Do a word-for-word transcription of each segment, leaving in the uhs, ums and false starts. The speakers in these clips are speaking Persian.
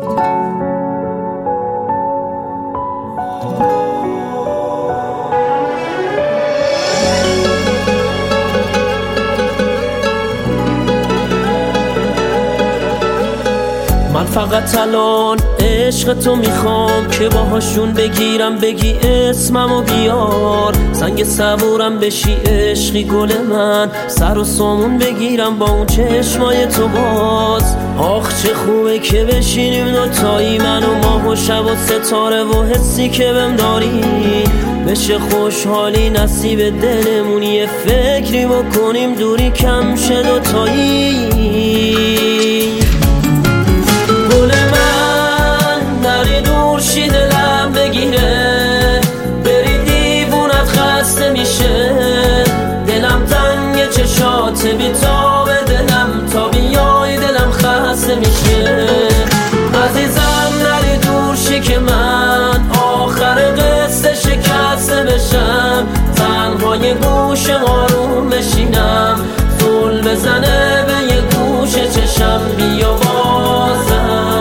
من فقط الان عشق تو میخوام که باهاشون بگیرم بگی اسممو بیار، سنگ صبورم بشی عشقی گل من، سر و سامون بگیرم با اون چشمای تو باز. آخ چه خوبه که بشینیم دوتایی، من و ماه و شب و ستاره و حسی که بهم داری، بشه خوشحالی نصیب دلمون، یه فکری بکنیم دوری کم شه دوتایی. شی دلم بگیره بری دیوونت خسته میشه، دلم تنگ چشات بیتاب دلم، تا بیای دلم خسته میشه. عزیزم نری دور شی که من آخر قصه شکسته بشم، تنها یه گوش آروم بشینم، زل بزنه به یه گوش چشم، بیا بازم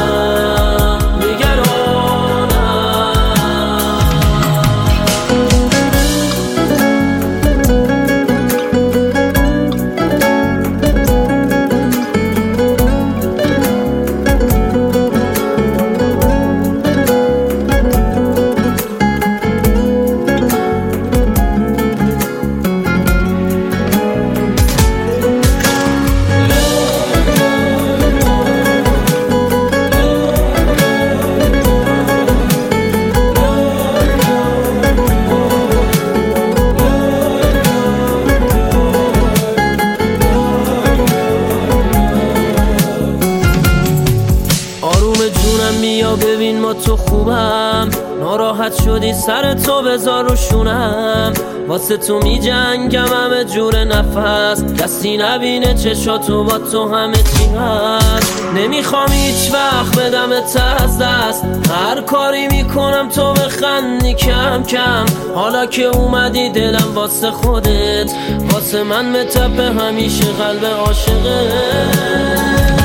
بیا ببین ما تو خوبم، ناراحت شدی سر تو بذار رو شونم، واسه تو می جنگم همه جور نفس، کسی نبینه چشاتو با تو همه چی هست. نمیخوام هیچ وقت بدمت از دست، هر کاری میکنم تو بخندی کم کم، حالا که اومدی دلم واسه خودت، واسه من متپه همیشه قلب عاشقه.